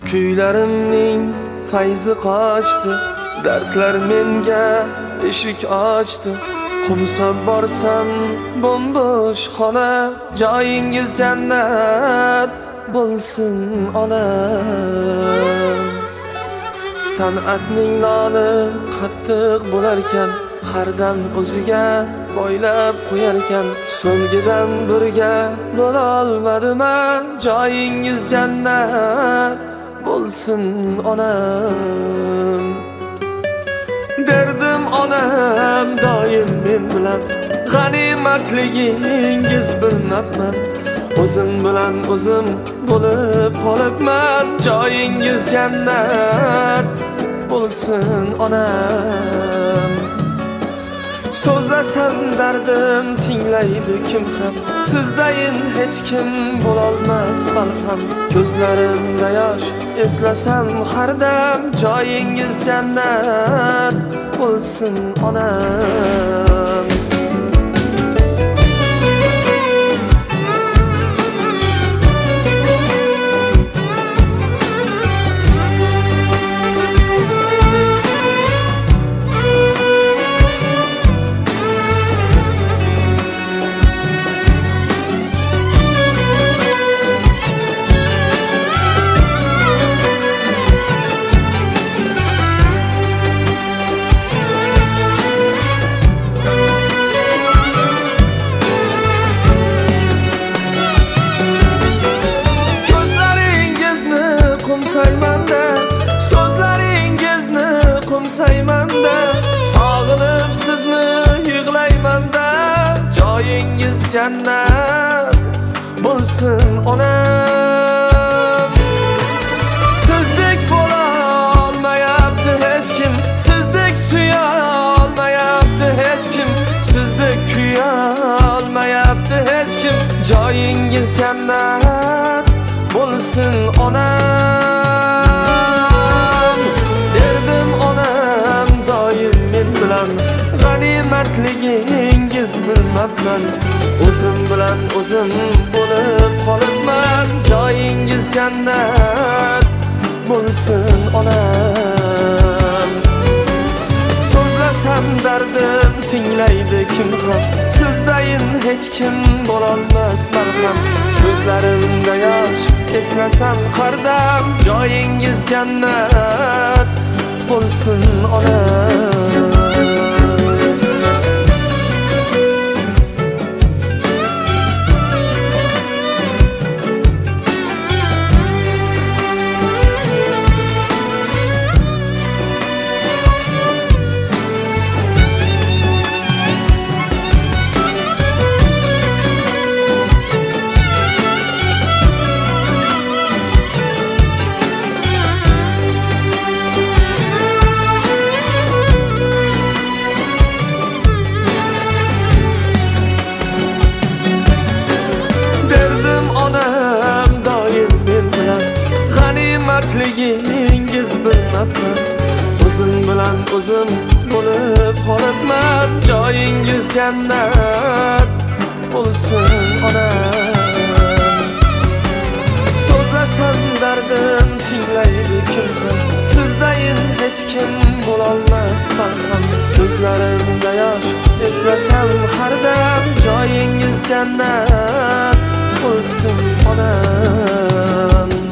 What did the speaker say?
Kuylarimning fayzi qochdi, dardlar menga eshik ochdi. Qumsab borsam bombosh xona, joyingiz jannat bo'lsin onam. San'atning noni qattiq bo'larkan, hardam o'ziga boylab qo'yarkan. So'ngidan birga bo'la olmadim, joyingiz jannat bo'lsin onam. Derdim onam doim men bilan, g'animatligingiz bilmabman. O'zim bilan o'zim bo'lib qolibman, joyingiz jannat bo'lsin onam. So'zlasam dardim tinglaydi kim ham, sizdayin hech kim bo'lolmas malham. Ko'zlarimda yosh eslasam har dam, joyingiz jannat bo'lsin onam. So'zlaringizni qumsaymanda, sog'inib sizni yig'laymanda, joyingiz jannat bo'lsin onam. Sizdek bo'la olmayapti hech kim, sizdek suya olmayapti hech kim, sizdek kuya olmayapti hech kim, joyingiz jannat bo'lsin onam. Derdim onam doim men bilan, g'animatligingiz bilmabman. O'zim bilan o'zim bo'lib qolibman, joyingiz jannat bo'lsin onam. So'zlasam dardim tinglaydi kim ham, sizdayin hech kim bo'lolmas malham. Ko'zlarimda yosh eslasam har dam, joyingiz jannat bo'lsin onam. G'animatligingiz bilmabman. O'zim bilan o'zim bo'lib qolibman, joyingiz jannat bo'lsin onam. So'zlasam dardim tinglaydi kim ham, sizdayin hech kim bo'lolmas malham. Ko'zlarimda yosh eslasam har dam, joyingiz jannat bo'lsin onam.